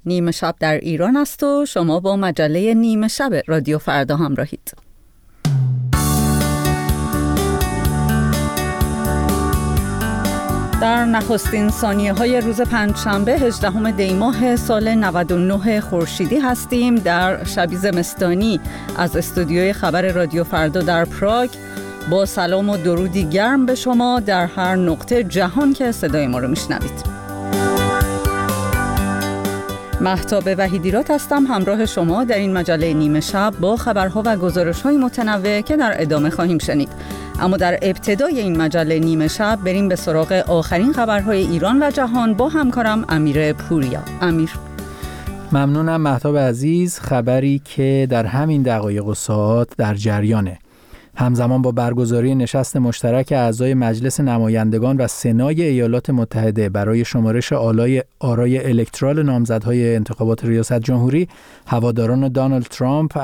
نیمه شب در ایران است و شما با مجله نیمه شب رادیو فردا همراهید. در نخستین ثانیه‌های روز پنجشنبه 18 دی ماه سال 99 خورشیدی هستیم در شبی زمستانی از استودیوی خبر رادیو فردا در پراگ. با سلام و درودی گرم به شما در هر نقطه جهان که صدای ما رو میشنوید. مهتاب وحیدیرات هستم همراه شما در این مجله نیمه شب با خبرها و گزارش‌های متنوع که در ادامه خواهیم شنید. اما در ابتدای این مجله نیمه شب بریم به سراغ آخرین خبرهای ایران و جهان با همکارم امیر پوریا. امیر. ممنونم مهتاب عزیز. خبری که در همین دقایق و ساعات در جریانه. همزمان با برگزاری نشست مشترک اعضای مجلس نمایندگان و سنای ایالات متحده برای شمارش آرای الکترال نامزدهای انتخابات ریاست جمهوری، هواداران دونالد ترامپ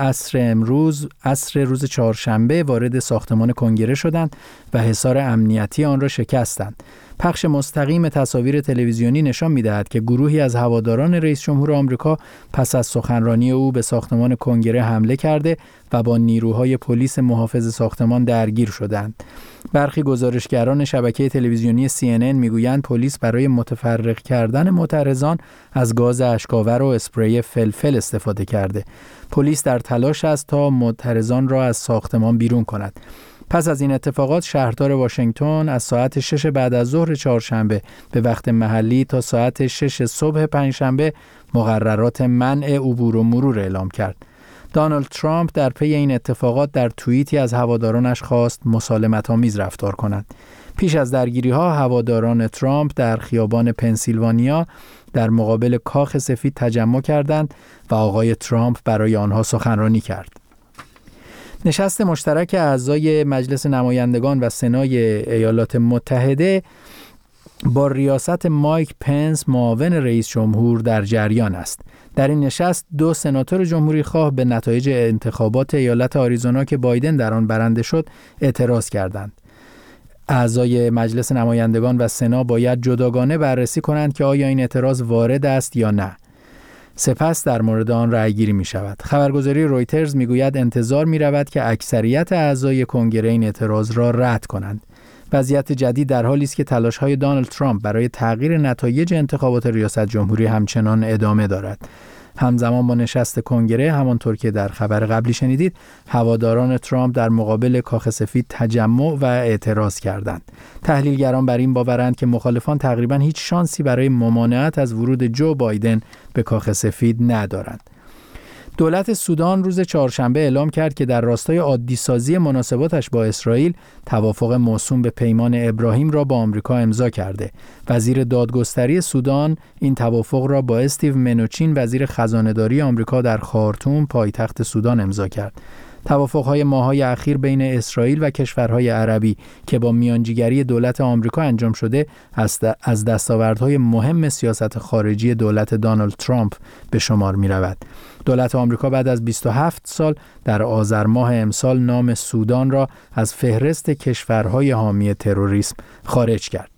عصر روز چهارشنبه وارد ساختمان کنگره شدند و حصار امنیتی آن را شکستند. پخش مستقیم تصاویر تلویزیونی نشان می‌دهد که گروهی از هواداران رئیس جمهور آمریکا پس از سخنرانی او به ساختمان کنگره حمله کرده و با نیروهای پلیس محافظ ساختمان درگیر شدند. برخی گزارشگران شبکه تلویزیونی CNN میگویند پلیس برای متفرق کردن معترضان از گاز اشک‌آور و اسپری فلفل استفاده کرده. پلیس در تلاش است تا معترضان را از ساختمان بیرون کند. پس از این اتفاقات شهردار واشنگتن از ساعت 6 بعد از ظهر چهارشنبه به وقت محلی تا ساعت 6 صبح پنجشنبه مقررات منع عبور و مرور اعلام کرد. دونالد ترامپ در پی این اتفاقات در توییتی از هوادارانش خواست مسالمت‌آمیز رفتار کنند. پیش از درگیری‌ها هواداران ترامپ در خیابان پنسیلوانیا در مقابل کاخ سفید تجمع کردند و آقای ترامپ برای آنها سخنرانی کرد. نشست مشترک اعضای مجلس نمایندگان و سنای ایالات متحده با ریاست مایک پنس معاون رئیس جمهور در جریان است. در این نشست دو سناتور جمهوری خواه به نتایج انتخابات ایالت آریزونا که بایدن در آن برنده شد اعتراض کردند. اعضای مجلس نمایندگان و سنا باید جداگانه بررسی کنند که آیا این اعتراض وارد است یا نه. سپس در مورد آن رأی‌گیری می شود. خبرگزاری رویترز می گوید انتظار می رود که اکثریت اعضای کنگره این اعتراض را رد کنند. وضعیت جدید در حالی است که تلاش‌های دونالد ترامپ برای تغییر نتایج انتخابات ریاست جمهوری همچنان ادامه دارد. همزمان با نشست کنگره، همانطور که در خبر قبلی شنیدید، هواداران ترامپ در مقابل کاخ سفید تجمع و اعتراض کردند. تحلیلگران بر این باورند که مخالفان تقریباً هیچ شانسی برای ممانعت از ورود جو بایدن به کاخ سفید ندارند. دولت سودان روز چهارشنبه اعلام کرد که در راستای عادی‌سازی مناسباتش با اسرائیل توافق موسوم به پیمان ابراهیم را با آمریکا امضا کرده. وزیر دادگستری سودان این توافق را با استیو منوچین وزیر خزانه‌داری آمریکا در خارتوم پایتخت سودان امضا کرد. توافق‌های ماه‌های اخیر بین اسرائیل و کشورهای عربی که با میانجیگری دولت آمریکا انجام شده از دستاوردهای مهم سیاست خارجی دولت دونالد ترامپ به شمار می‌رود. دولت آمریکا بعد از 27 سال در آذر ماه امسال نام سودان را از فهرست کشورهای حامی تروریسم خارج کرد.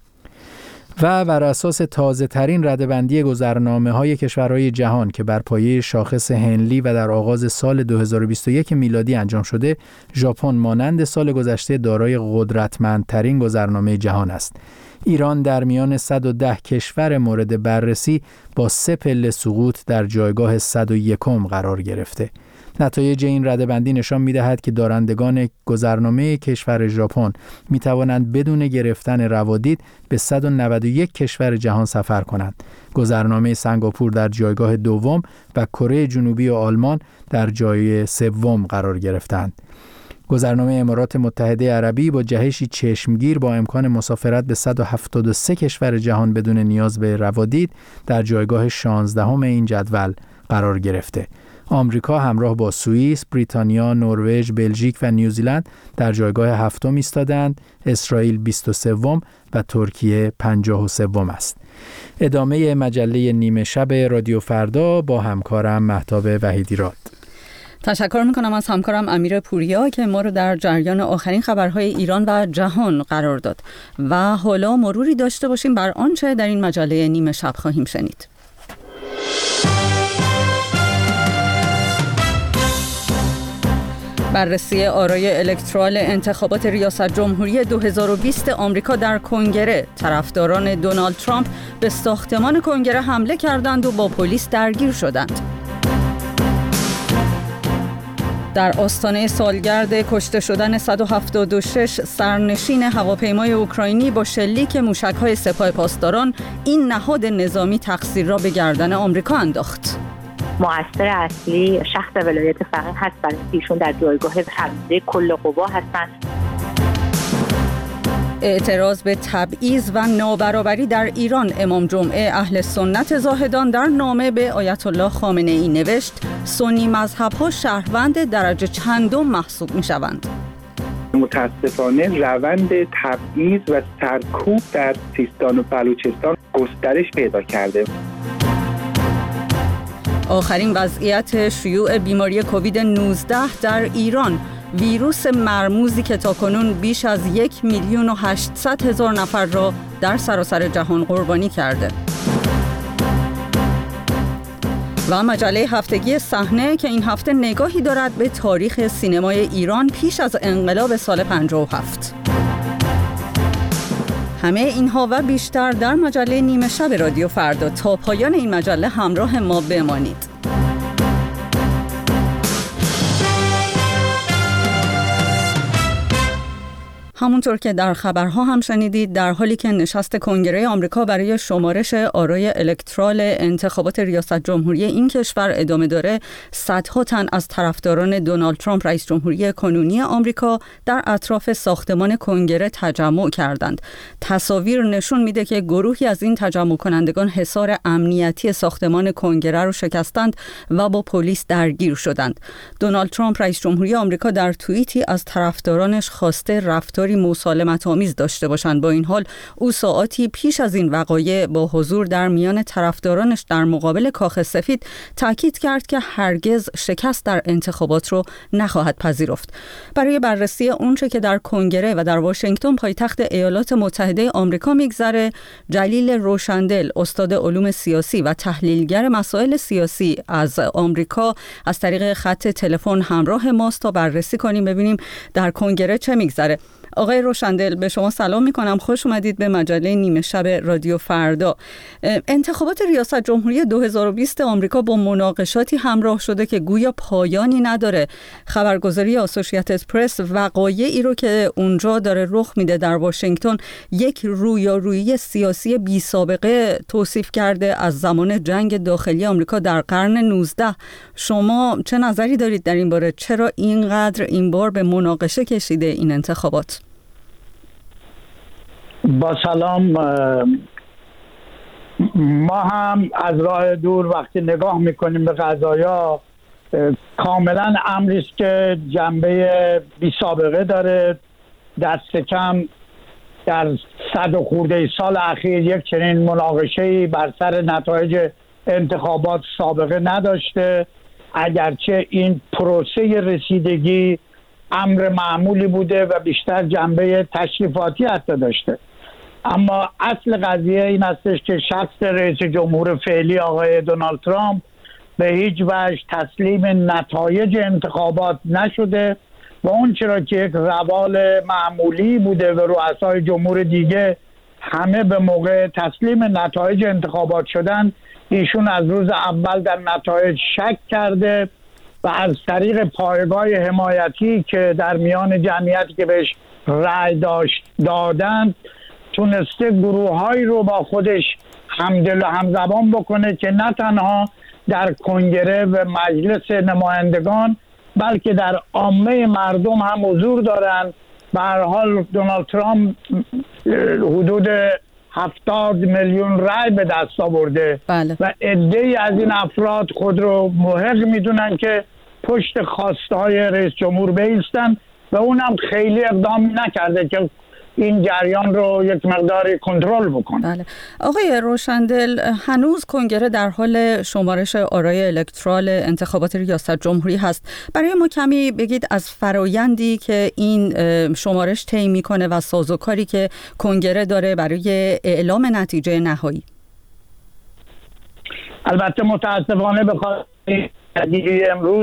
و بر اساس تازه‌ترین رده‌بندی گذرنامه‌های کشورهای جهان که بر پایه شاخص هنلی و در آغاز سال 2021 میلادی انجام شده، ژاپن مانند سال گذشته دارای قدرتمندترین گذرنامه جهان است. ایران در میان 110 کشور مورد بررسی با 3 پله سقوط در جایگاه 101م قرار گرفته. نتایج این رده‌بندی نشان می‌دهد که دارندگان گذرنامه کشور ژاپن می‌توانند بدون گرفتن روادید به 191 کشور جهان سفر کنند. گذرنامه سنگاپور در جایگاه دوم و کره جنوبی و آلمان در جای سوم قرار گرفتند. گذرنامه امارات متحده عربی با جهشی چشمگیر با امکان مسافرت به 173 کشور جهان بدون نیاز به روادید در جایگاه 16ام این جدول قرار گرفته. آمریکا همراه با سوئیس، بریتانیا، نروژ، بلژیک و نیوزیلند در جایگاه 7 ایستادند. اسرائیل 23م و ترکیه 53م است. ادامه مجله نیمه شب رادیو فردا با همکارم مهتاب وحیدیرات. تشکر میکنم از همکارم امیر پوریا که ما رو در جریان آخرین خبرهای ایران و جهان قرار داد و حالا مروری داشته باشیم بر آنچه در این مجله نیمه شب خواهیم شنید. بررسی آرای الکترال انتخابات ریاست جمهوری 2020 آمریکا در کنگره. طرفداران دونالد ترامپ به ساختمان کنگره حمله کردند و با پلیس درگیر شدند. در آستانه سالگرد کشته شدن 176 سرنشین هواپیمای اوکراینی با شلیک موشک‌های سپاه پاسداران، این نهاد نظامی تقصیر را به گردن آمریکا انداخت. مؤثر اصلی شخص ولایت فقیه هست، برای ایشون در جایگاه فرمانده کل قوا هستند. اعتراض به تبعیض و نابرابری در ایران. امام جمعه اهل سنت زاهدان در نامه به آیت الله خامنه ای نوشت سنی مذهب‌ها شهروند درجه چندم محسوب می‌شوند. متاسفانه روند تبعیض و سرکوب در سیستان و بلوچستان گسترش پیدا کرده. آخرین وضعیت شیوع بیماری کووید 19 در ایران. ویروس مرموزی که تاکنون بیش از 1,800,000 نفر را در سراسر جهان قربانی کرده. و مجله هفتگی صحنه که این هفته نگاهی دارد به تاریخ سینمای ایران پیش از انقلاب سال 57. همه اینها و بیشتر در مجله نیمه شب رادیو فردا. تا پایان این مجله همراه ما بمانید. همونطور که در خبرها هم شنیدید، در حالی که نشست کنگره آمریکا برای شمارش آرای الکترال انتخابات ریاست جمهوری این کشور ادامه داره، صدها تن از طرفداران دونالد ترامپ رئیس جمهوری کنونی آمریکا در اطراف ساختمان کنگره تجمع کردند. تصاویر نشون میده که گروهی از این تجمع کنندگان حصار امنیتی ساختمان کنگره رو شکستند و با پلیس درگیر شدند. دونالد ترامپ رئیس جمهوری آمریکا در توییتی از طرفدارانش خواسته رفتاری مسالمت آمیز داشته باشند. با این حال او ساعاتی پیش از این وقایع با حضور در میان طرفدارانش در مقابل کاخ سفید تاکید کرد که هرگز شکست در انتخابات رو نخواهد پذیرفت. برای بررسی اونچه که در کنگره و در واشنگتن پایتخت ایالات متحده آمریکا میگذره، جلیل روشندل، استاد علوم سیاسی و تحلیلگر مسائل سیاسی از آمریکا، از طریق خط تلفن همراه ماست تا بررسی کنیم ببینیم در کنگره چه میگذره. آقای روشندل، به شما سلام میکنم. خوش اومدید به مجله نیمه شب رادیو فردا. انتخابات ریاست جمهوری 2020 آمریکا با مناقشاتی همراه شده که گویا پایانی نداره. خبرگزاری آسوشییتد پرس وقایعی رو که اونجا داره رخ میده در واشنگتن یک رویارویی سیاسی بی سابقه توصیف کرده از زمان جنگ داخلی آمریکا در قرن 19. شما چه نظری دارید در این باره؟ چرا اینقدر این بار به مناقشه کشیده این انتخابات؟ با سلام. ما هم از راه دور وقتی نگاه میکنیم به قضایا کاملا امری است که جنبه بی سابقه داره. دست کم در 100 و خورده سال اخیر یک چنین مناقشه‌ای بر سر نتایج انتخابات سابقه نداشته، اگرچه این پروسه رسیدگی امر معمولی بوده و بیشتر جنبه تشریفاتی حتی داشته. اما اصل قضیه این هستش که شخص رئیس جمهور فعلی آقای دونالد ترامپ به هیچ وجه تسلیم نتایج انتخابات نشده و اون چرا که یک روال معمولی بوده و رؤسای جمهور دیگه همه به موقع تسلیم نتایج انتخابات شدن، ایشون از روز اول در نتایج شک کرده و از طریق پایگاه حمایتی که در میان جمعیتی که بهش رأی دادن تونسته گروه‌هایی رو با خودش همدل و همزبان بکنه که نه تنها در کنگره و مجلس نمایندگان بلکه در عامه مردم هم حضور دارن. به هر حال دونالد ترامپ حدود 70 میلیون رأی به دست آورده. بله. و عده‌ای از این افراد خود رو محق میدونن که پشت خواسته های رئیس جمهور بایستن و اونم خیلی اقدام نکرده که این جریان رو یک مقداری کنترل بکنه. بله. آقای روشندل، هنوز کنگره در حال شمارش آرای الکترال انتخابات ریاست جمهوری هست. برای ما کمی بگید از فرایندی که این شمارش طی میکنه و سازوکاری که کنگره داره برای اعلام نتیجه نهایی. البته متاسفانه به خاطر امروز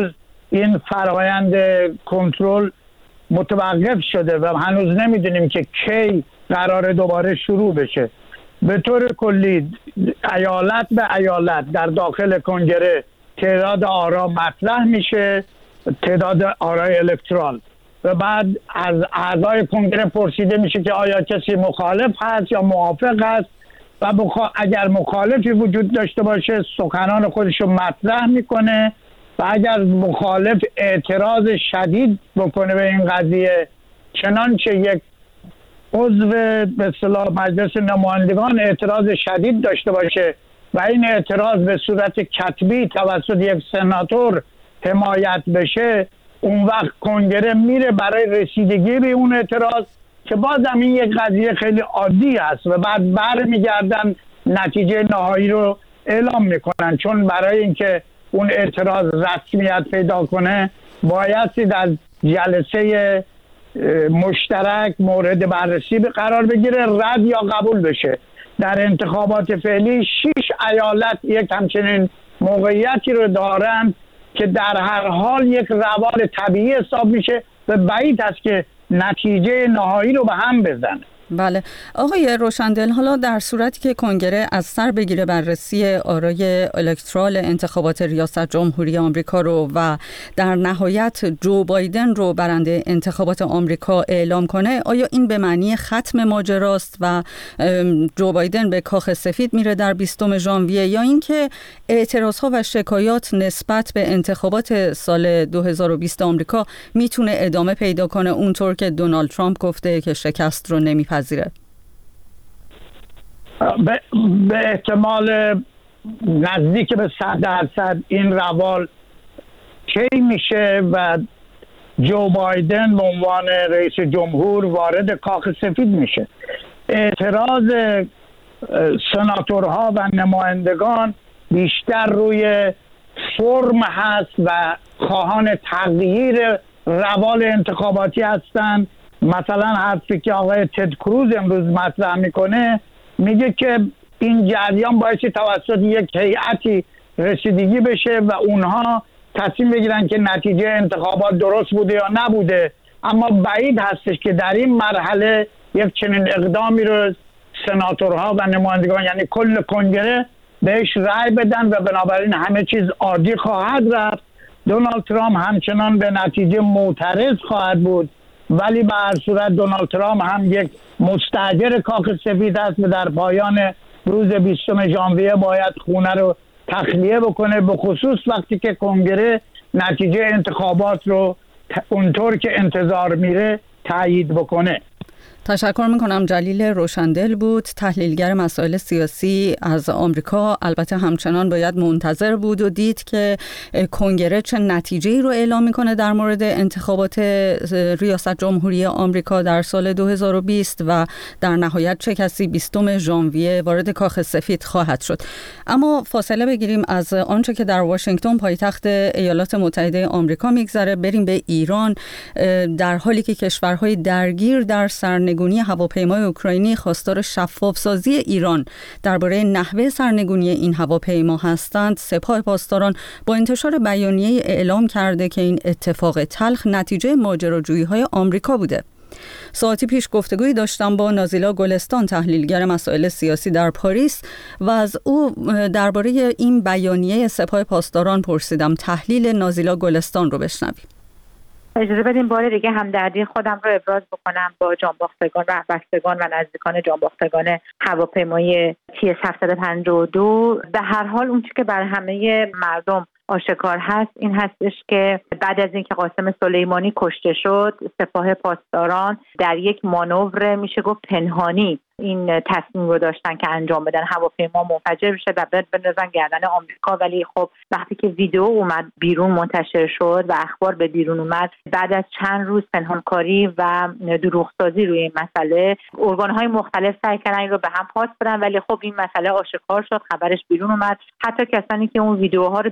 این فرآیند کنترل متوقف شده و هنوز نمیدونیم که کی قرار دوباره شروع بشه. به طور کلی ایالت به ایالت در داخل کنگره تعداد آرا مطرح میشه، تعداد آرای الکترال، و بعد از اعضای کنگره پرسیده میشه که آیا کسی مخالف هست یا موافق است و اگر مخالفی وجود داشته باشه سخنان خودش رو مطرح میکنه و اگر مخالف اعتراض شدید بکنه به این قضیه، چنانچه یک عضو به اصطلاح مجلس نمایندگان اعتراض شدید داشته باشه و این اعتراض به صورت کتبی توسط یک سناتور حمایت بشه، اون وقت کنگره میره برای رسیدگی به اون اعتراض که بازم این یک قضیه خیلی عادی است و بعد برمیگردن نتیجه نهایی رو اعلام میکنن، چون برای اینکه اون اعتراض رسمیت پیدا کنه بایستی در جلسه مشترک مورد بررسی قرار بگیره، رد یا قبول بشه. در انتخابات فعلی 6 ایالت یک همچنین موقعیتی رو دارن که در هر حال یک روال طبیعی حساب میشه و بعید است که نتیجه نهایی رو به هم بزنه. بله آقای روشندل، حالا در صورتی که کنگره از سر بگیره بررسی آرای الکترال انتخابات ریاست جمهوری آمریکا رو و در نهایت جو بایدن رو برنده انتخابات آمریکا اعلام کنه، آیا این به معنی ختم ماجراست و جو بایدن به کاخ سفید میره در 20 ژانویه، یا اینکه اعتراضها و شکایات نسبت به انتخابات سال 2020 آمریکا میتونه ادامه پیدا کنه اونطور که دونالد ترامپ گفته که شکست رو نمیپذیره؟ به احتمال نزدیک به 100% این روال کی میشه و جو بایدن به عنوان رئیس جمهور وارد کاخ سفید میشه. اعتراض سناتورها و نمایندگان بیشتر روی فرم هست و خواهان تغییر روال انتخاباتی هستند. مثلا حرفی که آقای تد کروز امروز مطرح میکنه میگه که این جریان باعث توسط یک هیئتی رسیدگی بشه و اونها تصمیم بگیرن که نتیجه انتخابات درست بوده یا نبوده، اما بعید هستش که در این مرحله یک چنین اقدامی رو سناتورها و نمایندگان یعنی کل کنگره بهش رأی بدن و بنابراین همه چیز عادی خواهد رفت. دونالد ترامپ همچنان به نتیجه معترض خواهد بود، ولی به هر صورت دونالد ترامپ هم یک مستاجر کاخ سفید است و در پایان روز 20 ژانویه باید خونه رو تخلیه بکنه، به خصوص وقتی که کنگره نتیجه انتخابات رو اونطور که انتظار میره تایید بکنه. تشکر میکنم. جلیل روشندل بود، تحلیلگر مسائل سیاسی از آمریکا. البته همچنان باید منتظر بود و دید که کنگره چه نتیجه‌ای رو اعلام میکنه در مورد انتخابات ریاست جمهوری آمریکا در سال 2020 و در نهایت چه کسی 20 ژانویه وارد کاخ سفید خواهد شد. اما فاصله بگیریم از آنچه که در واشنگتن پایتخت ایالات متحده آمریکا میگذره، بریم به ایران. در حالی که کشورهای درگیر در سرنگونی هواپیمای اوکراینی خواستار شفافسازی ایران درباره نحوه سرنگونی این هواپیما هستند، سپاه پاسداران با انتشار بیانیه اعلام کرده که این اتفاق تلخ نتیجه ماجراجویی‌های آمریکا بوده. ساعتی پیش گفتگویی داشتم با نازیلا گلستان، تحلیلگر مسائل سیاسی در پاریس، و از او درباره این بیانیه سپاه پاسداران پرسیدم. تحلیل نازیلا گلستان رو بشنویم. اجازه بدیم بار دیگه همدردی خودم رو ابراز بکنم با جانباختگان و بستگان و نزدیکان جانباختگان هواپیمای TS-752. به هر حال اون چیزی که بر همه مردم آشکار هست این هستش که بعد از اینکه قاسم سلیمانی کشته شد، سپاه پاسداران در یک مانور میشه گفت پنهانی این تصمیم رو داشتن که انجام بدن هواپیما منفجر بشه و بندازن گردن آمریکا. ولی خب وقتی که ویدیو اومد بیرون منتشر شد و اخبار به بیرون اومد، بعد از چند روز پنهانکاری و دروغسازی روی این مسئله، ارگان‌های مختلف سعی کردن این رو به هم پاس بدن، ولی خب این مسئله آشکار شد، خبرش بیرون اومد. حتی کسانی که اون ویدیوها رو بیرون دادن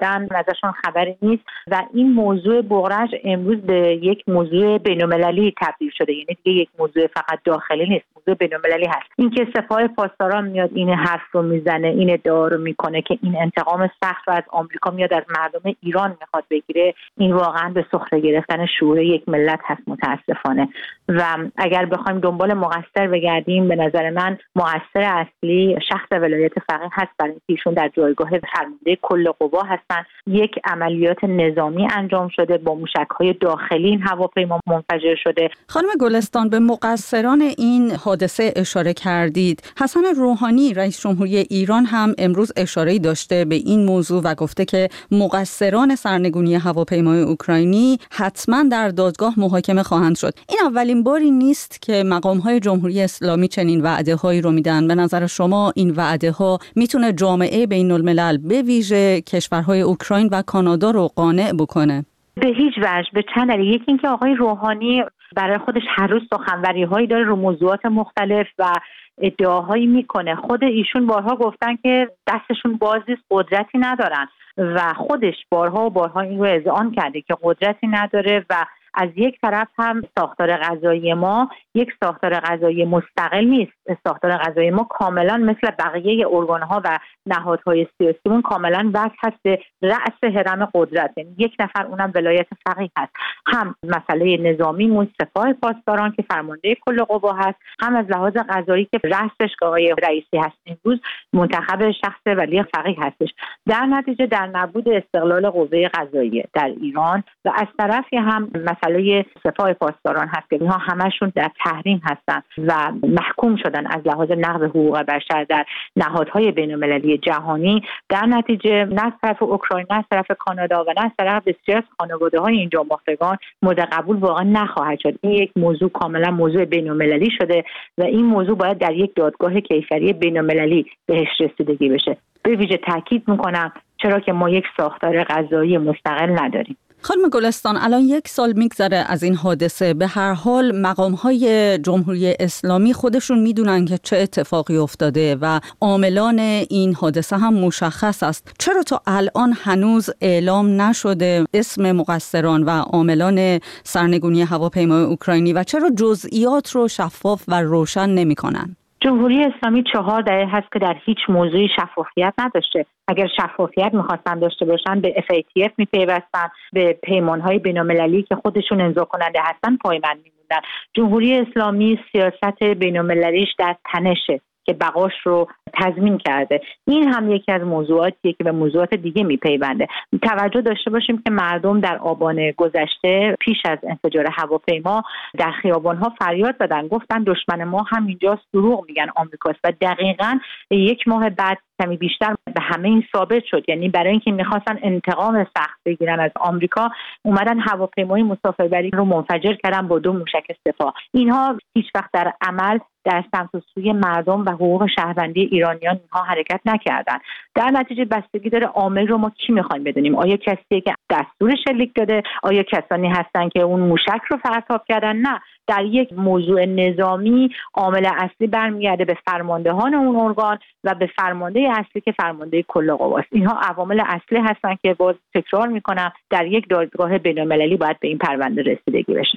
دادن ازشون خبری نیست و این موضوع بغرش امروز به یک موضوع بین‌المللی تبدیل شده. یعنی دیگه یک موضوع فقط داخلی نیست، موضوع بین‌المللی هست. اینکه سپاه پاسداران میاد این حرف رو میزنه، این ادعا رو میکنه که این انتقام سخت رو از آمریکا میاد از مردم ایران میخواد بگیره، این واقعا به سخره گرفتن شعور یک ملت هست متاسفانه. و اگر بخوایم دنبال مقصر بگردیم، به نظر من مقصر اصلی شخص ولایت فقیه هست، برای اینکه ایشون در جایگاه فرمانده کل قوا هستن. یک عملیات نظامی انجام شده، با موشک‌های داخلی این هواپیما منفجر شده. خانم گلستان، به مقصران این حادثه اشاره کردید. حسن روحانی رئیس جمهوری ایران هم امروز اشاره‌ای داشته به این موضوع و گفته که مقصران سرنگونی هواپیمای اوکراینی حتما در دادگاه محاکمه خواهند شد. این اولین باری نیست که مقام‌های جمهوری اسلامی چنین وعده‌هایی رو میدن. به نظر شما این وعده‌ها میتونه جامعه بین‌الملل به ویژه کشورهای اوکراین و کانادا رو قانع بکنه؟ به هیچ وجه. به چند دلیل. یکی اینکه آقای روحانی برای خودش هر روز سخنوری‌هایی داره رو موضوعات مختلف و ادعاهایی میکنه. خود ایشون بارها گفتن که دستشون باز نیست، قدرتی ندارن و خودش بارها و بارها این رو اذعان کرده که قدرتی نداره. و از یک طرف هم ساختار قضایی ما یک ساختار قضایی مستقل نیست. ساختار قضایی ما کاملا مثل بقیه ارگان‌ها و نهادهای سیاسیمون کاملا وصل هست به رأس هرم قدرت. یعنی یک نفر، اونم ولایت فقیه هست. هم مسئله نظامی سپاه پاسداران که فرمانده کل قوا هست، هم از لحاظ قضایی که رأسش آقای رئیسی هست، امروز منتخب شخص ولی فقیه هستش. در نتیجه در نبود استقلال قوه قضاییه در ایران و از طرفی هم مسئله سپاه پاسداران هست که اینها همشون در تحریم هستن و محکوم شدن از لحاظ نقض حقوق بشر در نهادهای بین‌المللی جهانی. در نتیجه نه از طرف اوکراین، نه از طرف کانادا و نه از طرف بسیار از خانواده‌های این جانباختگان مورد قبول واقعا نخواهد شد. این یک موضوع کاملا موضوع بین‌المللی شده و این موضوع باید در یک دادگاه کیفری بین‌المللی بهش رسیدگی بشه. به ویژه تاکید می‌کنم چرا که ما یک ساختار قضایی مستقل نداریم. خانم گلستان، الان 1 سال میگذره از این حادثه. به هر حال مقام‌های جمهوری اسلامی خودشون میدونن که چه اتفاقی افتاده و عاملان این حادثه هم مشخص است. چرا تا الان هنوز اعلام نشده اسم مقصران و عاملان سرنگونی هواپیمای اوکراینی و چرا جزئیات رو شفاف و روشن نمی‌کنن؟ جمهوری اسلامی 4 دهه هست که در هیچ موضوعی شفافیت نداشته. اگر شفافیت می‌خواستن داشته باشن به FATF می‌پیوستن، به پیمان‌های بین‌المللی که خودشون امضا کننده هستن پایبند می‌موندن. جمهوری اسلامی سیاست بین‌المللیش در تنشه که بقاش رو تضمین کرده. این هم یکی از موضوعاتیه که به موضوعات دیگه میپیونده. توجه داشته باشیم که مردم در آبان گذشته پیش از انفجار هواپیما در خیابان‌ها فریاد زدن، گفتن دشمن ما همینجاست، دروغ میگن آمریکاست و دقیقاً 1 ماه بعد کمی بیشتر به همه این ثابت شد. یعنی برای اینکه می‌خواستن انتقام سخت بگیرن از آمریکا، اومدن هواپیمای مسافربری رو منفجر کردن با 2 موشک سپاه. اینها هیچ وقت در عمل در سمت و سوی مردم و حقوق شهروندی ایرانیان اینها حرکت نکردن. در نتیجه بستگی داره عامل رو ما کی می‌خوایم بدونیم. آیا کسیه که دستور شلیک داده؟ آیا کسانی هستن که اون موشک رو پرتاب کردن؟ نه. در یک موضوع نظامی عامل اصلی برمیگرده به فرماندهان اون ارگان و به فرمانده اصلی که فرمانده کل قواست. اینها عوامل اصلی هستن که باز تکرار میکنم در یک دادگاه بین‌المللی باید به این پرونده رسیدگی بشه.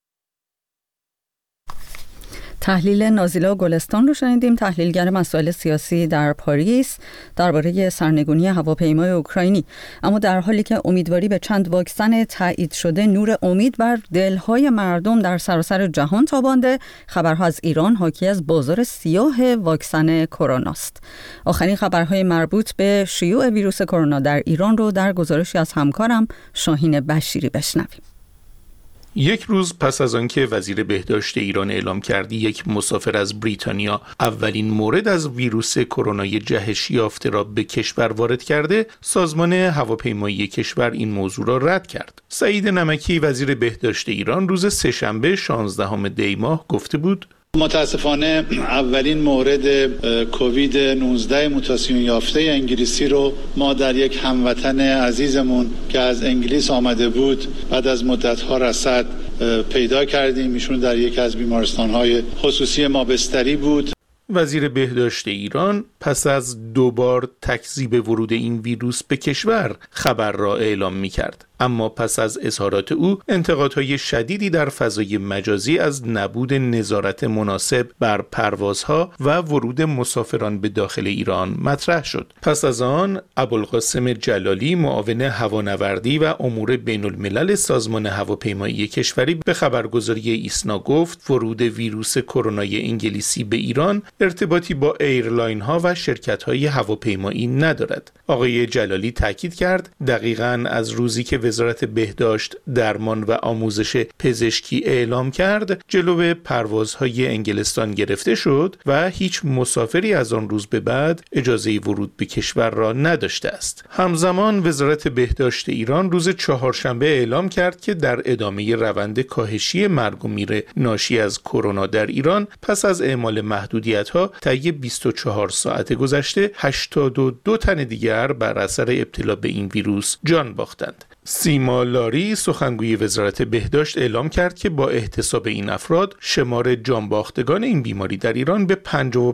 تحلیل نازیلا گلستان رو شنیدیم، تحلیلگر مسائل سیاسی در پاریس درباره سرنگونی هواپیمای اوکراینی. اما در حالی که امیدواری به چند واکسن تایید شده نور امید بر دلهای مردم در سراسر جهان تابانده، خبرها از ایران حاکی از بازار سیاه واکسن کرونا است. آخرین خبرهای مربوط به شیوع ویروس کرونا در ایران رو در گزارشی از همکارم شاهین بشیری بشنویم. 1 روز پس از آنکه وزیر بهداشت ایران اعلام کرد یک مسافر از بریتانیا اولین مورد از ویروس کرونا جهش یافته را به کشور وارد کرده، سازمان هواپیمایی کشور این موضوع را رد کرد. سعید نمکی وزیر بهداشت ایران روز سه‌شنبه 16 دی ماه گفته بود: متاسفانه اولین مورد کووید 19 موتاسیون یافته انگلیسی رو ما در یک هموطن عزیزمون که از انگلیس آمده بود بعد از مدت‌ها رصد پیدا کردیم. ایشون در یک از بیمارستان‌های خصوصی ما بستری بود. وزیر بهداشت ایران پس از 2 بار تکذیب ورود این ویروس به کشور خبر را اعلام می‌کرد. اما پس از اظهارات او انتقادهای شدیدی در فضای مجازی از نبود نظارت مناسب بر پروازها و ورود مسافران به داخل ایران مطرح شد. پس از آن ابوالقاسم جلالی معاون هوانوردی و امور بین الملل سازمان هواپیمایی کشوری به خبرگزاری ایسنا گفت ورود ویروس کرونای انگلیسی به ایران ارتباطی با ایرلاین ها و شرکت های هواپیمایی ندارد. آقای جلالی تاکید کرد دقیقاً از روزی که وزارت بهداشت، درمان و آموزش پزشکی اعلام کرد جلو پروازهای انگلستان گرفته شد و هیچ مسافری از آن روز به بعد اجازه ورود به کشور را نداشته است. همزمان وزارت بهداشت ایران روز چهارشنبه اعلام کرد که در ادامه روند کاهشی مرگ و میر ناشی از کرونا در ایران پس از اعمال محدودیت‌ها طی 24 ساعت گذشته 82 تن دیگر بر اثر ابتلا به این ویروس جان باختند. سیما لاری سخنگوی وزارت بهداشت اعلام کرد که با احتساب این افراد شمار جانباختگان این بیماری در ایران به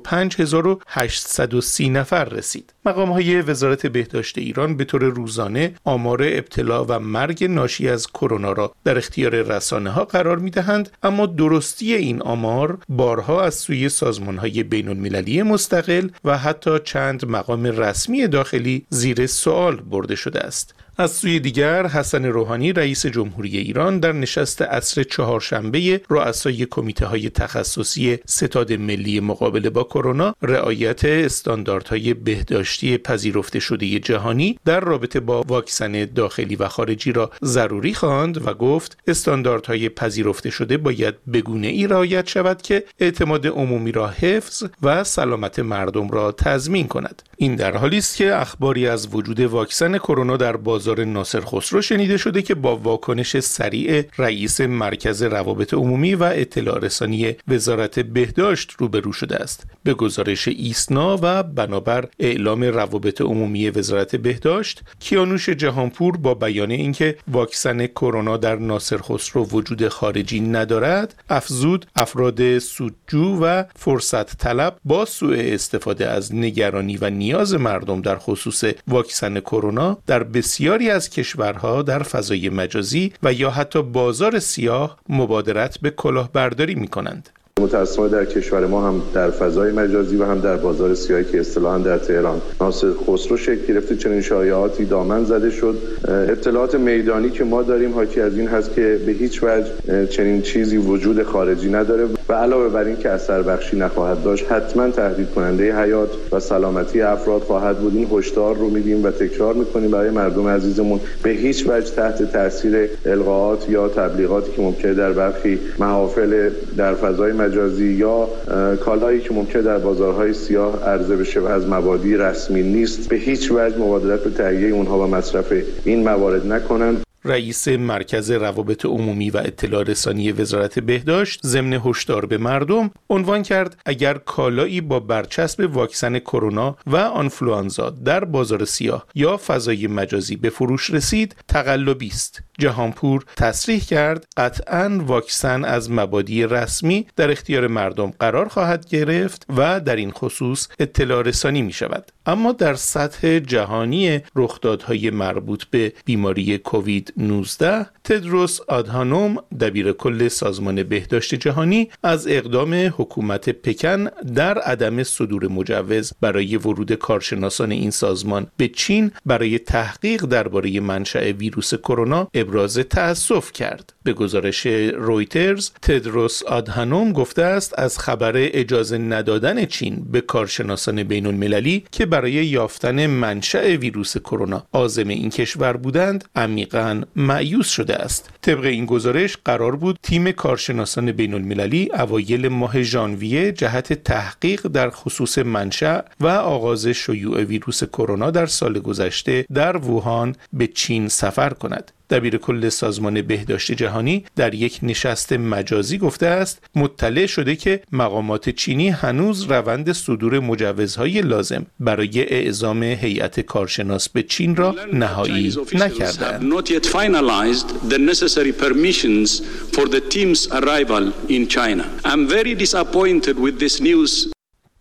55830 نفر رسید. مقام‌های وزارت بهداشت ایران به طور روزانه آمار ابتلا و مرگ ناشی از کرونا را در اختیار رسانه‌ها قرار می‌دهند، اما درستی این آمار بارها از سوی سازمان‌های بین‌المللی مستقل و حتی چند مقام رسمی داخلی زیر سوال برده شده است. از سوی دیگر حسن روحانی رئیس جمهوری ایران در نشست عصر چهارشنبه رؤسای کمیته‌های تخصصی ستاد ملی مقابله با کرونا رعایت استانداردهای بهداشتی پذیرفته شده جهانی در رابطه با واکسن داخلی و خارجی را ضروری خواند و گفت استانداردهای پذیرفته شده باید به گونه‌ای رعایت شود که اعتماد عمومی را حفظ و سلامت مردم را تضمین کند. این در حالی است که اخباری از وجود واکسن کرونا در بازار ناصر خسرو شنیده شده که با واکنش سریع رئیس مرکز روابط عمومی و اطلاع رسانی وزارت بهداشت روبرو شده است. به گزارش ایسنا و بنابر اعلام روابط عمومی وزارت بهداشت، کیانوش جهانپور با بیان اینکه واکسن کرونا در ناصر خسرو وجود خارجی ندارد، افزود افراد سودجو و فرصت طلب با سوء استفاده از نگرانی و نیاز مردم در خصوص واکسن کرونا در بسیاری از کشورها در فضای مجازی و یا حتی بازار سیاه مبادرت به کلاهبرداری می‌کنند. متأسفانه در کشور ما هم در فضای مجازی و هم در بازار سیاهی که اصطلاحاً در تهران ناصر خسرو شکل گرفته چنین شایعاتی دامن زده شد. اطلاعات میدانی که ما داریم حاکی از این هست که به هیچ وجه چنین چیزی وجود خارجی نداره و علاوه بر این که اثر بخشی نخواهد داشت، حتما تهدید کننده حیات و سلامتی افراد خواهد بود. این هشدار رو میدیم و تکرار میکنیم برای مردم عزیزمون به هیچ وجه تحت تاثیر القاءات یا تبلیغاتی که ممکنه در برخی محافل در فضای مجازی یا کالایی که ممکنه در بازارهای سیاه عرضه بشه و از مبادی رسمی نیست، به هیچ وجه مبادرت به تهیه اونها و مصرف این موارد نکنند. رئیس مرکز روابط عمومی و اطلاع رسانی وزارت بهداشت ضمن هشدار به مردم عنوان کرد اگر کالایی با برچسب واکسن کرونا و آنفلوانزا در بازار سیاه یا فضای مجازی به فروش رسید تقلبی است. جهانپور تصریح کرد قطعاً واکسن از مبادی رسمی در اختیار مردم قرار خواهد گرفت و در این خصوص اطلاع رسانی می شود. اما در سطح جهانی رخدادهای مربوط به بیماری کووید 19 تدروس آدهانوم دبیر کل سازمان بهداشت جهانی از اقدام حکومت پکن در عدم صدور مجوز برای ورود کارشناسان این سازمان به چین برای تحقیق درباره منشأ ویروس کرونا ابراز تأسف کرد. به گزارش رویترز تدروس آدهانوم گفته است از خبر اجازه ندادن چین به کارشناسان بین المللی که برای یافتن منشأ ویروس کرونا عازم این کشور بودند عمیقاً مایوس شده است. طبق این گزارش قرار بود تیم کارشناسان بین المللی اوایل ماه ژانویه جهت تحقیق در خصوص منشأ و آغاز شیوع ویروس کرونا در سال گذشته در ووهان به چین سفر کند. دبیر کل سازمان بهداشت جهانی در یک نشست مجازی گفته است مطلع شده که مقامات چینی هنوز روند صدور مجوزهای لازم برای اعزام هیئت کارشناس به چین را نهایی نکردند.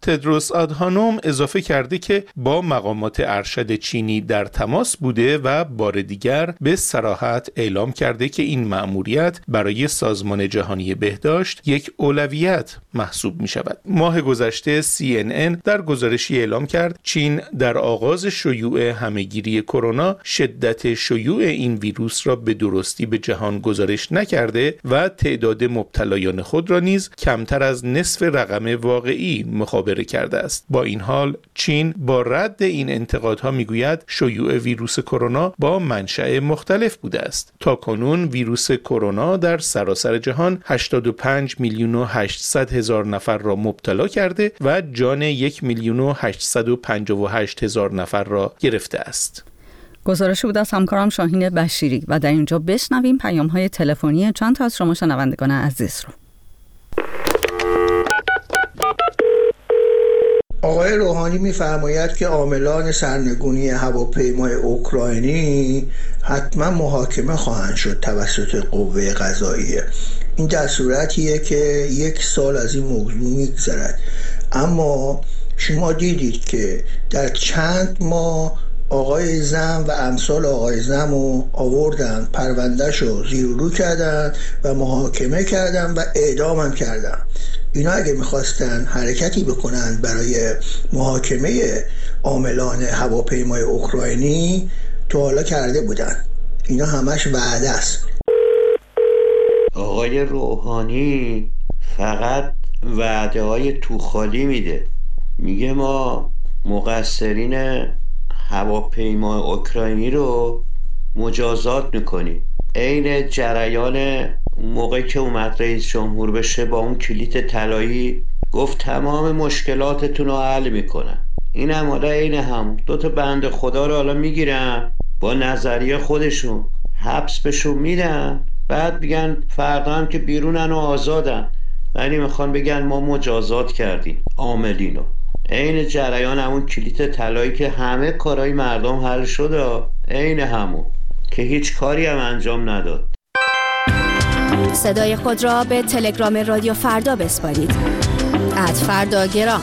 تدروس آدهانوم اضافه کرده که با مقامات ارشد چینی در تماس بوده و بار دیگر به صراحت اعلام کرده که این مأموریت برای سازمان جهانی بهداشت یک اولویت محسوب می شود. ماه گذشته CNN در گزارشی اعلام کرد چین در آغاز شیوع همهگیری کرونا شدت شیوع این ویروس را به درستی به جهان گزارش نکرده و تعداد مبتلایان خود را نیز کمتر از نصف رقم واقعی مخابره کرده است. با این حال چین با رد این انتقادها میگوید شیوع ویروس کرونا با منشأ مختلف بوده است. تاکنون ویروس کرونا در سراسر جهان 85,800,000 نفر را مبتلا کرده و جان 1,858,000 نفر را گرفته است. گزارشی بود از همکارم شاهین بشیری و در اینجا بشنویم پیام‌های تلفنی چند تا از شما شنوندگان عزیز رو. آقای روحانی می‌فرماید که عاملان سرنگونی هواپیمای اوکراینی حتما محاکمه خواهند شد توسط قوه قضاییه. این در صورتیه که 1 سال از این موضوع می‌گذرد، اما شما دیدید که در چند ماه آقای زم و امثال آقای زم رو آوردن، پروندهش رو زیر و رو کردن و محاکمه کردن و اعدام هم کردن. اینا اگه میخواستن حرکتی بکنن برای محاکمه عاملان هواپیمای اوکراینی تا حالا کرده بودن. اینا همش وعده است. آقای روحانی فقط وعده های توخالی میده، میگه ما مقصرین هواپیمای اوکراینی رو مجازات میکنیم. عین جریان موقعی که اومد رئیس جمهور بشه با اون کلیت طلایی گفت تمام مشکلاتتون رو حل میکنن. این هم حالا عین هم 2 تا بنده خدا رو حالا میگیرن با نظریه خودشون حبس بهشون میدن، بعد میگن فردا هم که بیرونن و آزادن، ولی میخوان بگن ما مجازات کردیم عاملینو. عین جریان همون کلیت طلایی که همه کارهای مردم حل شده، عین همون که هیچ کاری هم انجام نداد. صدای خود را به تلگرام رادیو فردا بسپارید. @فرداگرام.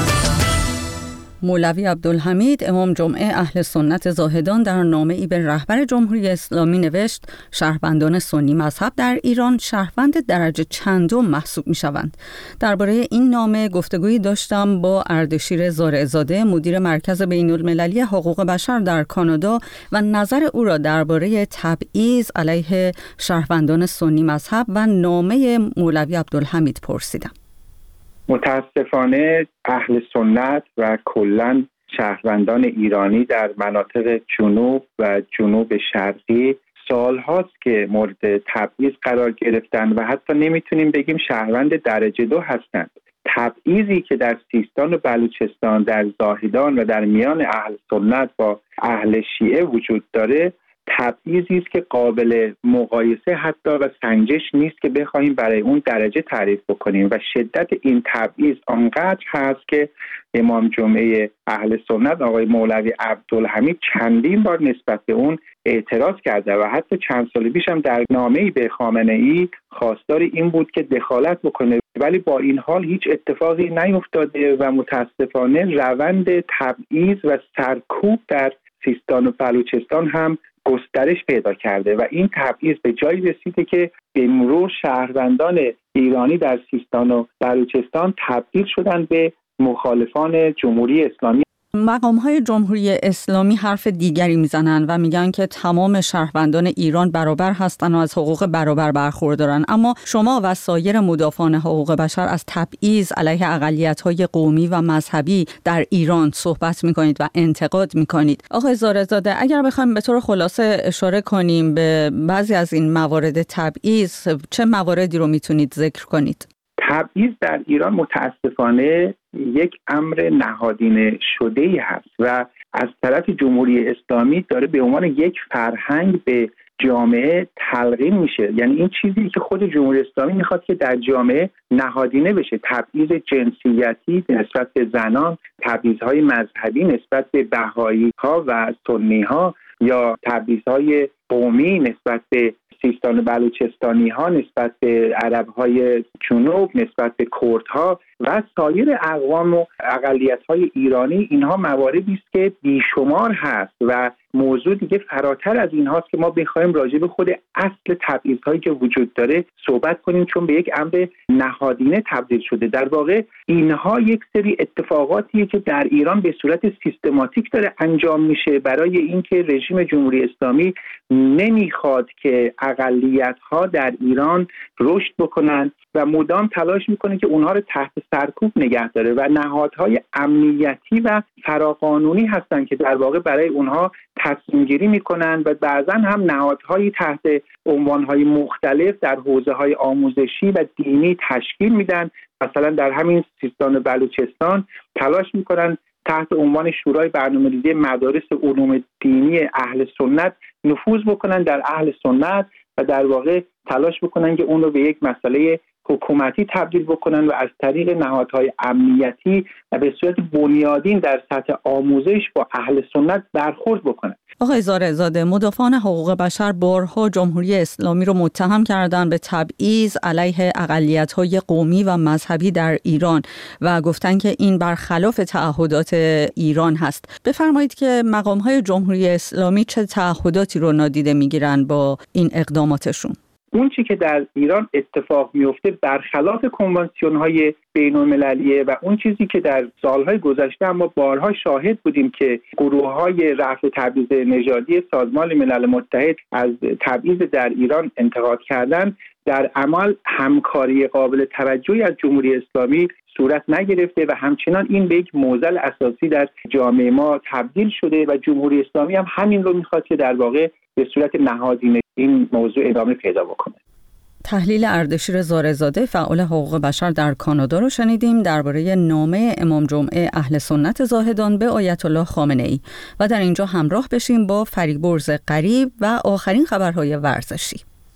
مولوی عبدالحمید امام جمعه اهل سنت زاهدان در نامه‌ای به رهبر جمهوری اسلامی نوشت شهروندان سنی مذهب در ایران شهروند درجه چندم محسوب می‌شوند. درباره این نامه گفتگویی داشتم با اردشیر زارعزاده مدیر مرکز بین‌المللی حقوق بشر در کانادا و نظر او را درباره تبعیض علیه شهروندان سنی مذهب و نامه مولوی عبدالحمید پرسیدم. متاسفانه اهل سنت و کلاً شهروندان ایرانی در مناطق جنوب و جنوب شرقی سالهاست که مورد تبعیض قرار گرفتن و حتی نمیتونیم بگیم شهروند درجه 2 هستند. تبعیضی که در سیستان و بلوچستان، در زاهدان و در میان اهل سنت با اهل شیعه وجود داره، تبعیضی است که قابل مقایسه حتی و سنجش نیست که بخوایم برای اون درجه تعریف بکنیم و شدت این تبعیض آنقدر هست که امام جمعه اهل سنت آقای مولوی عبدالحمید چندین بار نسبت به اون اعتراض کرده و حتی چند سال پیش هم در نامه‌ای به خامنه‌ای خواستار این بود که دخالت بکنه، ولی با این حال هیچ اتفاقی نیفتاده و متاسفانه روند تبعیض و سرکوب در سیستان و بلوچستان هم گسترش پیدا کرده و این تبعیض به جایی رسیده که به مرور شهروندان ایرانی در سیستان و بلوچستان تبدیل شدن به مخالفان جمهوری اسلامی. مقام‌های جمهوری اسلامی حرف دیگری میزنن و میگن که تمام شهروندان ایران برابر هستن و از حقوق برابر برخوردارن، اما شما و سایر مدافعان حقوق بشر از تبعیض علیه اقلیت‌های قومی و مذهبی در ایران صحبت میکنید و انتقاد میکنید. آقای زارعزاده، اگر بخوایم به طور خلاصه اشاره کنیم به بعضی از این موارد تبعیض، چه مواردی رو میتونید ذکر کنید؟ تبعیض در ایران متاسفانه یک امر نهادینه شده‌ای هست و از طرف جمهوری اسلامی داره به عنوان یک فرهنگ به جامعه تلقین میشه. یعنی این چیزی که خود جمهوری اسلامی میخواد که در جامعه نهادینه بشه، تبعیض جنسیتی نسبت به زنان، تبعیض‌های مذهبی نسبت به بهائی‌ها و سنی‌ها، یا تبعیض‌های قومی نسبت به سیستان و بلوچستانی ها، نسبت به عرب های جنوب، نسبت به کرد ها و سایر اقوام و اقلیت‌های ایرانی، اینها مواردی است که بیشمار هست و موضوع دیگه فراتر از این هاست که ما بخوایم راجع به خود اصل تبعیض‌هایی که وجود داره صحبت کنیم، چون به یک امر نهادینه تبدیل شده. در واقع اینها یک سری اتفاقاتیه که در ایران به صورت سیستماتیک داره انجام میشه برای اینکه رژیم جمهوری اسلامی نمیخواد که اقلیت‌ها در ایران رشد بکنن و مدام تلاش میکنه که اونها رو تحت سرکوب نگه داره و نهادهای امنیتی و فراقانونی هستن که در واقع برای اونها تصمیم گیری میکنن و بعضا هم نهادهایی تحت عنوانهای مختلف در حوزه‌های آموزشی و دینی تشکیل میدن. مثلا در همین سیستان و بلوچستان تلاش میکنن تحت عنوان شورای برنامه‌ریزی مدارس علوم دینی اهل سنت نفوذ بکنن در اهل سنت و در واقع تلاش بکنن که اون رو به یک مسئله حکومتی تبدیل بکنن و از طریق نهادهای امنیتی و به صورت بنیادین در سطح آموزش با اهل سنت برخورد بکنن. آقای زارعزاده، مدافعان حقوق بشر بارها جمهوری اسلامی رو متهم کردن به تبعیض علیه اقلیت‌های قومی و مذهبی در ایران و گفتن که این برخلاف تعهدات ایران هست. بفرمایید که مقام‌های جمهوری اسلامی چه تعهداتی رو نادیده می‌گیرن با این اقداماتشون؟ اون چی که در ایران اتفاق میفته برخلاف کنوانسیون‌های بین‌المللیه و اون چیزی که در سالهای گذشته ما بارها شاهد بودیم که گروه‌های رفع تبعیض نژادی سازمان ملل متحد از تبعیض در ایران انتقاد کردن، در عمل همکاری قابل توجهی از جمهوری اسلامی صورت نگرفته و همچنان این به یک معضل اساسی در جامعه ما تبدیل شده و جمهوری اسلامی هم همین رو می‌خواد که در واقع به صورت نهادینه این موضوع ادامه پیدا بکنه. تحلیل اردشیر زارعزاده، فعال حقوق بشر در کانادا رو شنیدیم درباره نامه امام جمعه اهل سنت زاهدان به آیت الله خامنه‌ای و در اینجا همراه بشیم با فریبرز غریب و آخرین خبرهای ورزشی.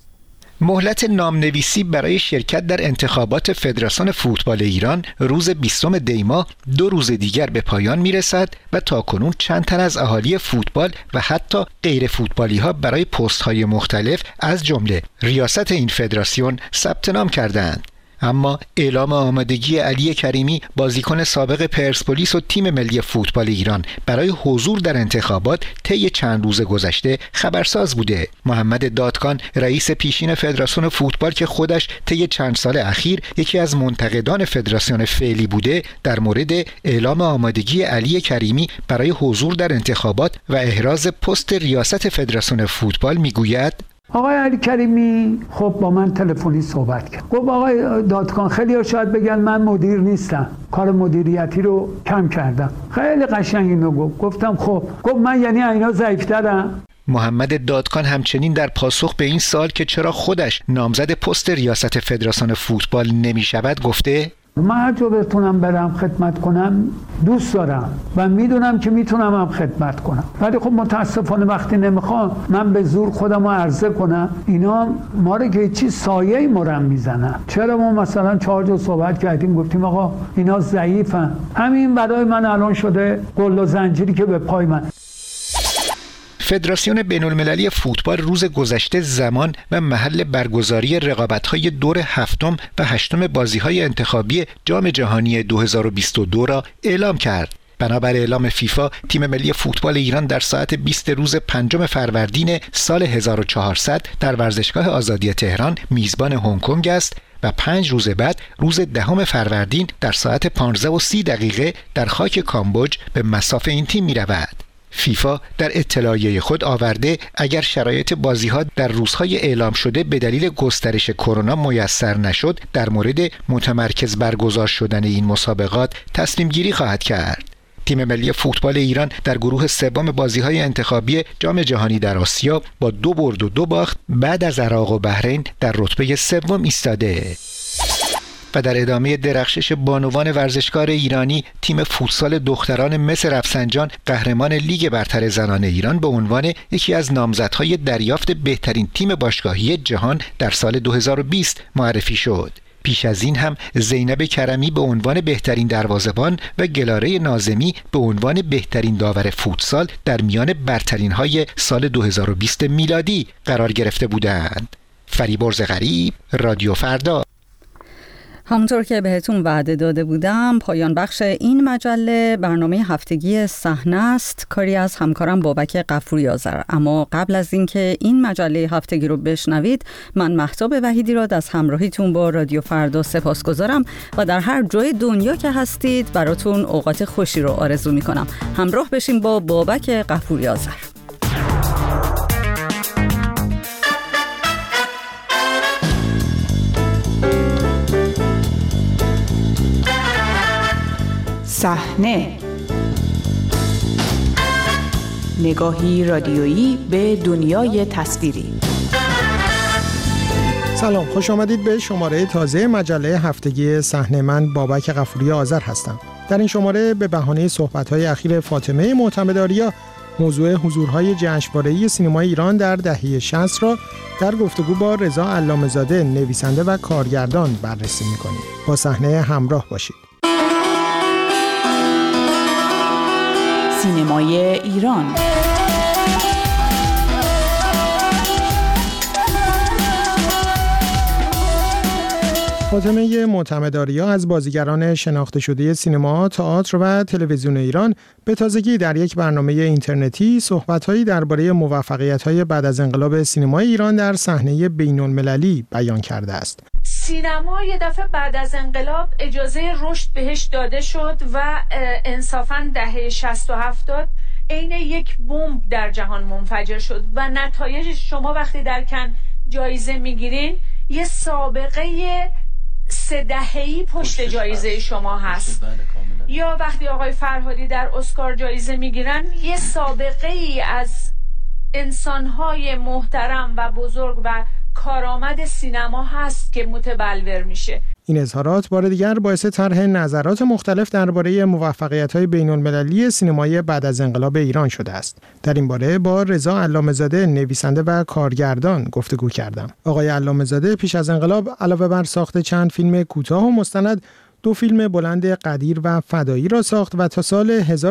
مهلت نامنویسی برای شرکت در انتخابات فدراسیون فوتبال ایران روز 20 دی ماه 2 روز دیگر به پایان میرسد و تاکنون چند تن از اهالی فوتبال و حتی غیر فوتبالی ها برای پست های مختلف از جمله ریاست این فدراسیون ثبت نام کردند. اما اعلام آمادگی علی کریمی، بازیکن سابق پرسپولیس و تیم ملی فوتبال ایران برای حضور در انتخابات طی چند روز گذشته خبرساز بوده. محمد دادکان، رئیس پیشین فدراسیون فوتبال که خودش طی چند سال اخیر یکی از منتقدان فدراسیون فعلی بوده، در مورد اعلام آمادگی علی کریمی برای حضور در انتخابات و احراز پست ریاست فدراسیون فوتبال میگوید: آقای علی کریمی خب با من تلفنی صحبت کرد، گفت آقای دادکان خیلی ها شاید بگن من مدیر نیستم، کار مدیریتی رو کم کردم. خیلی قشنگ اینو گفتم خب، گفت من یعنی اینا ضعیف‌ترم؟ محمد دادکان همچنین در پاسخ به این سوال که چرا خودش نامزد پست ریاست فدراسیون فوتبال نمی شود گفته: من هر جا بتونم برم خدمت کنم دوست دارم و میدونم که میتونم هم خدمت کنم، ولی خب متاسفانه وقتی نمیخوام من به زور خودم رو عرضه کنم، اینا ما رو که چی سایه ما رو میزنن. چرا ما مثلا 4 جا صحبت کردیم گفتیم آقا اینا ضعیفن، همین برای من الان شده قل و زنجیری که به پای من. فدراسیون بین‌المللی فوتبال روز گذشته زمان و محل برگزاری رقابت‌های دور 7 و 8 بازی‌های انتخابی جام جهانی 2022 را اعلام کرد. بنابر اعلام فیفا، تیم ملی فوتبال ایران در ساعت 20 روز 5 فروردین سال 1400 در ورزشگاه آزادی تهران میزبان هنگ کنگ است و 5 روز بعد روز 10 فروردین در ساعت 15:30 در خاک کامبوج به مصاف این تیم می‌رود. فیفا در اطلاعیه خود آورده اگر شرایط بازی‌ها در روزهای اعلام شده به دلیل گسترش کرونا میسر نشد، در مورد متمرکز برگزار شدن این مسابقات تصمیم گیری خواهد کرد. تیم ملی فوتبال ایران در گروه سوم بازی‌های انتخابی جام جهانی در آسیا با 2 برد و 2 باخت بعد از عراق و بحرین در رتبه 3 ایستاده. و در ادامه درخشش بانوان ورزشکار ایرانی، تیم فوتسال دختران مس رفسنجان قهرمان لیگ برتر زنان ایران به عنوان یکی از نامزدهای دریافت بهترین تیم باشگاهی جهان در سال 2020 معرفی شد. پیش از این هم زینب کرمی به عنوان بهترین دروازه‌بان و گلاره ناظمی به عنوان بهترین داور فوتسال در میان برترین‌های سال 2020 میلادی قرار گرفته بودند. فریبرز غریب، رادیو فردا. همونطور که بهتون وعده داده بودم، پایان بخش این مجله برنامه هفتگی صحنه است، کاری از همکارم بابک غفوری آذر. اما قبل از اینکه این مجله هفتگی رو بشنوید، من مهتاب وحیدی را از همراهیتون با رادیو فردا سپاسگزارم و در هر جای دنیا که هستید براتون اوقات خوشی رو آرزو میکنم. همراه بشیم با بابک غفوری آذر. صحنه، نگاهی رادیویی به دنیای تصویری. سلام، خوش آمدید به شماره تازه مجله هفتگی صحنه. من بابک غفوری آذر هستم. در این شماره به بهانه صحبت‌های اخیر فاطمه معتمدآریا موضوع حضورهای جشنواره‌ای سینمای ایران در دهه 60 را در گفتگو با رضا علامه‌زاده نویسنده و کارگردان بررسی می‌کنیم. با صحنه همراه باشید. سینمای ایران. فاطمه معتمدآریا از بازیگران شناخته شده سینما، تئاتر و تلویزیون ایران به تازگی در یک برنامه اینترنتی صحبت‌هایی درباره موفقیت‌های بعد از انقلاب سینمای ایران در صحنه بین‌المللی بیان کرده است. سینما یه دفعه بعد از انقلاب اجازه رشد بهش داده شد و انصافاً دهه 60 و 70 عین یک بمب در جهان منفجر شد و نتایج شما وقتی در کن جایزه میگیرین یه سابقه 3 دهه‌ای پشت جایزه شما هست. یا وقتی آقای فرهادی در اسکار جایزه میگیرن یه سابقه ای از انسان‌های محترم و بزرگ و کارآمد سینما هست که متبلور میشه. این اظهارات بار دیگر باعث طرح نظرات مختلف درباره موفقیت‌های بین‌المللی سینمای بعد از انقلاب ایران شده است. در این باره با رضا علامه‌زاده نویسنده و کارگردان گفتگو کردم. آقای علامه‌زاده پیش از انقلاب علاوه بر ساخت چند فیلم کوتاه و مستند، 2 فیلم بلند قدیر و فدایی را ساخت و تا سال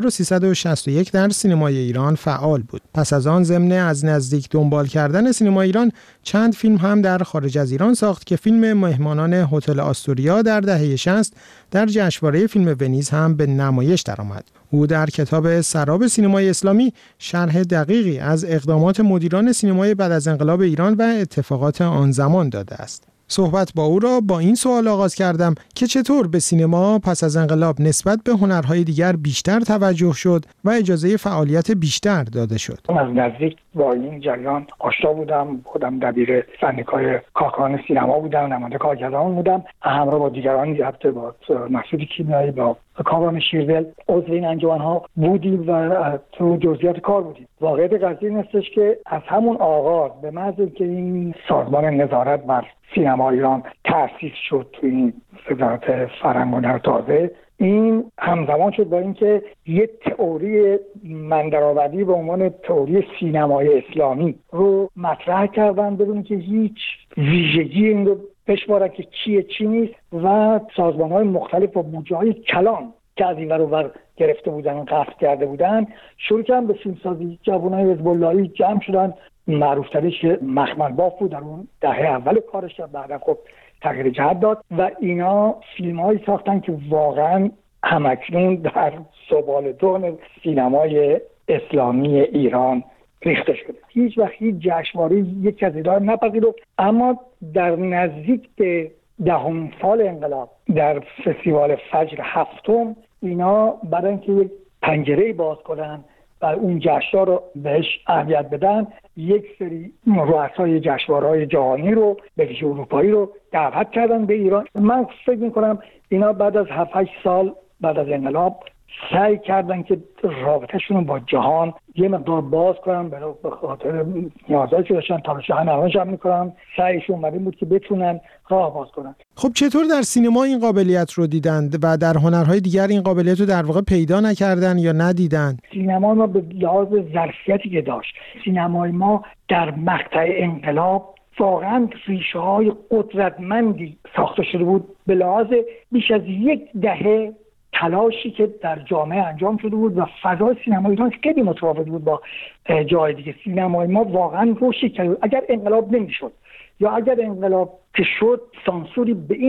1361 در سینمای ایران فعال بود. پس از آن ضمن از نزدیک دنبال کردن سینما ایران، چند فیلم هم در خارج از ایران ساخت که فیلم مهمانان هتل آستوریا در دهه 60 در جشنواره فیلم ونیز هم به نمایش درآمد. او در کتاب سراب سینمای اسلامی شرح دقیقی از اقدامات مدیران سینمای بعد از انقلاب ایران و اتفاقات آن زمان داده است. صحبت با او را با این سوال آغاز کردم که چطور به سینما پس از انقلاب نسبت به هنرهای دیگر بیشتر توجه شد و اجازه فعالیت بیشتر داده شد. از نزدیک با این جریان آشنا بودم. خودم دبیر سندیکای کارکنان سینما بودم، نماینده کارگردان بودم، همراه با دیگران البته با مسعود کیمیایی، با کامران شیرزل عضو این انجمن‌ها بودیم و تو جزئیات کار بودیم. واقعیت قضیه این هستش که از همون آغاز به محض اینکه این سازمان نظارت بر سینما ایران تأسیس شد تو این وزارت فرهنگ و هنر تازه، این همزمان شد با اینکه یه تئوری من درآوردی به عنوان تئوری سینمای اسلامی رو مطرح کردن بدون که هیچ ویژگی این رو بشمارن که چیه چی نیست و سازمان‌های مختلف و بودجه‌های کلان که از این ور و ور گرفته بودن، قصد کرده بودن، شروع کردن به فیلمسازی. جوانای حزب اللهی جمع شدن، معروف‌ترش مخمل باف بود در اون دهه اول کارش، بعدا خب تغییر جهت داد و اینا فیلم‌هایی ساختن که واقعا همکنون در سوالدون سینمای اسلامی ایران ریخته شده. هیچ وقت هیچ جشنواره یک از اینا نپذیرفت، اما در نزدیک به 10 سال انقلاب در فستیوال فجر 7 اینا برای اینکه یک پنجره‌ای باز کنن و اون جشن‌ها رو بهش اهمیت بدن، یک سری رؤسای جشنواره‌های جهانی رو به ویژه اروپایی رو دعوت کردن به ایران. من فکر می‌کنم اینا بعد از 7-8 سال بعد از انقلاب سعی کردن که رابطه‌شون رو با جهان یه مقدار باز کنن، به خاطر نیازهایی که داشتن تلاش هم می‌کنن. سعیشون این بود که بتونن راه باز کنن. خب چطور در سینما این قابلیت رو دیدند و در هنرهای دیگر این قابلیت رو در واقع پیدا نکردن یا ندیدن؟ سینما ما به لحاظ ظرفیتی که داشت، سینمای ما در مقطع انقلاب واقعا ریشه‌های قدرتمندی ساخته شده بود به لحاظ بیش از 1 دهه تلاشی که در جامعه انجام شده بود و فضای سینمای ایران خیلی متفاوت بود با جای دیگه. سینمای ما واقعا رشد کرد. اگر انقلاب نمیشد یا اگر انقلاب که شد سانسوری به این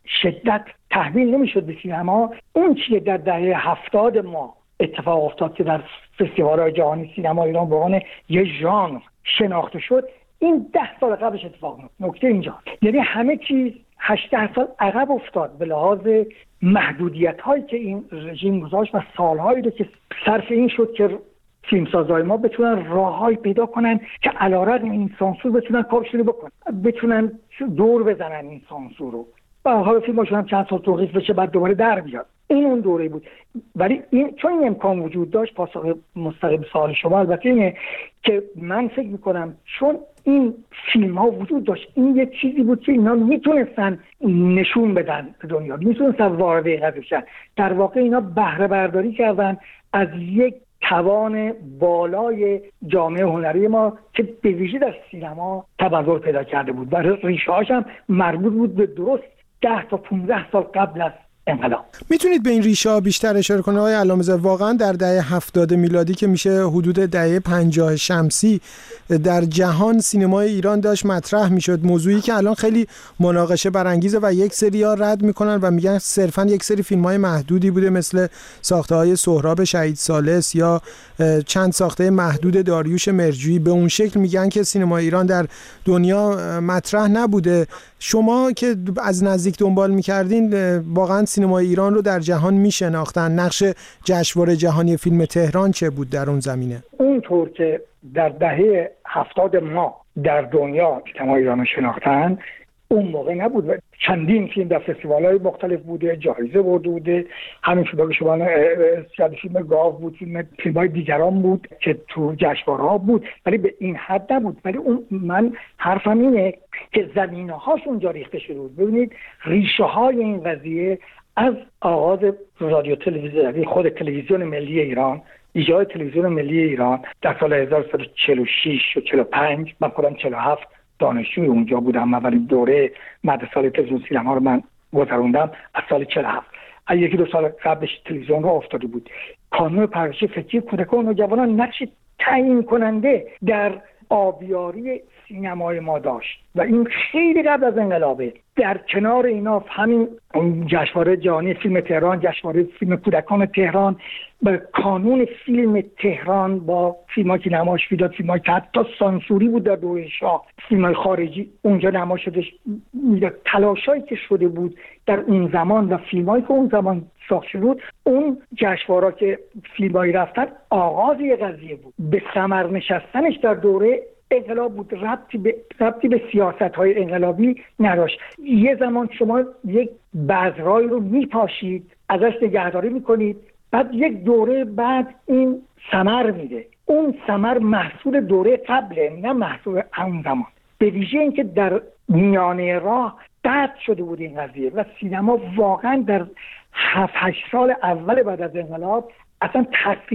شدت تحمیل نمیشد به سینما. اون چیه در دهه 70 ما اتفاق افتاد که در فستیوال‌های جهانی سینما ایران به عنوان یه ژانر شناخته شد، این 10 سال قبلش اتفاق افتاد. نکته اینجا یعنی همه چیز 8 سال عقب افتاد به لحاظ محدودیت‌هایی که این رژیم گذاشت و سال‌هایی رو که صرف این شد که فیلمسازهای ما بتونن راه‌هایی پیدا کنن که علیرغم این سانسور بتونن کارشون رو بکنن، بتونن دور بزنن این سانسور رو. به هر حال فیلماشون هم چند سال توقیف بشه بعد دوباره در بیاد. این اون دوره بود. ولی چون این امکان وجود داشت، پاسخ مستقیم سوال شما البته اینه که من فکر میکنم چون این فیلم ها وجود داشت، این یه چیزی بود که اینا میتونستن نشون بدن به دنیا، میتونستن وارد این قضیه بشن. در واقع اینا بهره برداری کردن از یک توان بالای جامعه هنری ما که به ویژه در سینما تبلور پیدا کرده بود و ریشه هاش هم مربوط بود به درست 10 تا 15 سال قبل از انقلاب. میتونید به این ریشه ها بیشتر اشاره کنید آقای علامه‌زاده؟ واقعا در دهه 70 میلادی که میشه حدود دهه 50 شمسی در جهان سینمای ایران داشت مطرح میشد، موضوعی که الان خیلی مناقشه برانگیزه و یک سری‌ها رد میکنن و میگن صرفا یک سری فیلم‌های محدودی بوده مثل ساخته‌های سهراب شهید ثالث یا چند ساخته محدود داریوش مرجویی. به اون شکل میگن که سینمای ایران در دنیا مطرح نبوده. شما که از نزدیک دنبال میکردین واقعا سینمای ایران رو در جهان میشناختن. نقش جشنواره جهانی فیلم تهران چه بود در اون زمینه؟ اونطور که در دهه 70 ما در دنیا سینمای ایران رو شناختن، اون موقع نبود. چندین فیلم در فستیوال‌های مختلف بوده، جایزه برده بوده. همین شده که شما فیلم گاو بود، فیلم‌های دیگران بود که تو جشنواره‌ها بود، ولی به این حد نبود. ولی من حرفم اینه که زمینه‌هاش اونجا ریخته شده بود. ببینید ریشه‌های این قضیه از آغاز رادیو تلویزیون، خود تلویزیون ملی ایران، ایجاد تلویزیون ملی ایران در سال 1346 و 45، من خودم 47 دانشجوی اونجا بودم. اولین دوره مدرسه تلویزیون سینما رو من گذروندم از سال 47. از 1-2 سال قبلش تلویزیون رو افتاده بود. کانون پرورش فکری کودکان و نوجوانان نقش تعیین کننده در آبیاری سینمای ما داشت و این خیلی قبل از انقلابه. در کنار اینا همین جشنواره جهانی فیلم تهران، جشنواره فیلم کودکان تهران، به کانون فیلم تهران با فیلمایی که نمایش میداد، فیلمایی که حتی سانسوری بود در دوره شاه، فیلمای خارجی اونجا نمایش شده میداد. تلاشایی که شده بود در اون زمان و فیلمایی که اون زمان ساخته شده بود، اون جشنواره که فیلمایی رفتن آغاز یه قضیه بود. به ثمر نشستنش در دوره انقلاب بود، ربطی به سیاست‌های انقلابی نداشت. یه زمان شما یک بذرایی رو میپاشید، ازش نگهداری میکنید، بعد یک دوره بعد این ثمر میده. اون ثمر محصول دوره قبله، نه محصول همون زمان. به ویژه اینکه در میانه راه قطع شده بود این قضیه و سینما واقعا در 7-8 سال اول بعد از انقلاب اصلا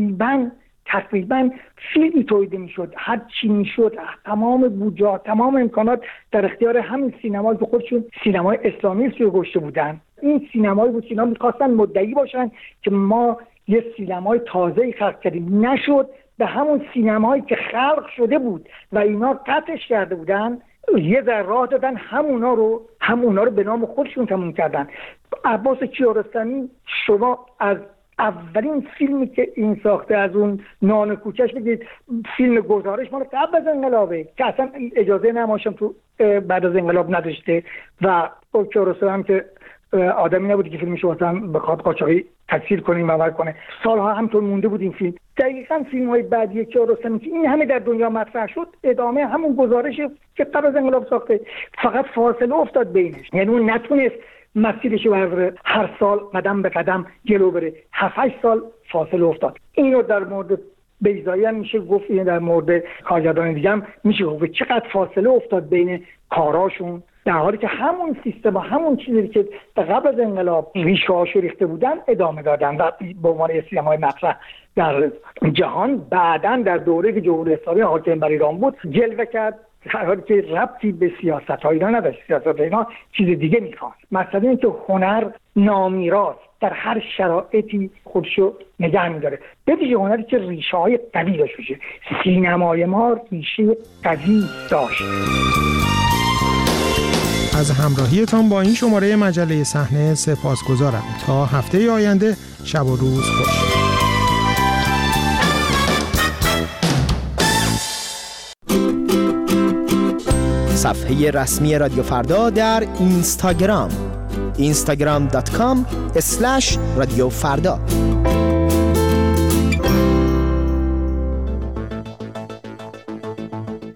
تقریبا فیلمی تولید میشد. هر چی میشد، تمام بودجه، تمام امکانات در اختیار همین سینمایی که خودشون سینمای اسلامی رو گشته بودن. این سینمایی بود که اینا میخواستن مدعی باشن که ما یه سینمای تازه‌ای خلق کردیم. نشد. به همون سینمایی که خلق شده بود و اینا قطعش کرده بودن یه ذره راه دادن، همونا رو به نام خودشون تموم کردن. عباس کیارستمی، شما از اولین فیلمی که این ساخته از اون نان کوچش بگید، فیلم گزارش مال قبل از انقلابه که اصلا اجازه نمایشم تو بعد از انقلاب نداشته و کیارستمی هم که آدمی نبودی که فیلمش مثلا بخواد قاچاقی تفسیر کنه، ممر کنه. سالها همطور مونده بود این فیلم. دقیقاً فیلم‌های بعدی کیارستمی که این همه در دنیا مطرح شد ادامه همون گزارش که قبل از انقلاب ساخته، فقط فاصله افتاد بینش. یعنی اون نتونست مسیرش رو هر سال قدم به قدم جلو بره. 7-8 سال فاصله افتاد. اینو در مورد بیضایی هم میشه گفت، این در مورد کارگردان دیگه هم میشه گفت چقدر فاصله افتاد بین کاراشون، در حالی که همون سیستم و همون چیزی که قبل از انقلاب ریشه‌هاش ریخته بودن ادامه دادن و به عنوان سینمای مطرح در جهان بعداً در دوره که جمهوری اسلامی حاکم بر ایران بود جلوه کرد، در حالی که ربطی به سیاست‌های ایران نداشت. سیاست‌های ایران چیز دیگه می‌خواد. مثلا اینکه هنر نامیراست، در هر شرایطی خودشو نگه می‌داره. به ویژه هنری که ریشه‌های قوی داشت باشه. سینمای ما ریشه قوی داشت. از همراهیتان با این شماره مجله صحنه سپاسگزارم. تا هفته آینده شب و روز خوش. صفحه رسمی رادیو فردا در اینستاگرام instagram.com/رادیو فردا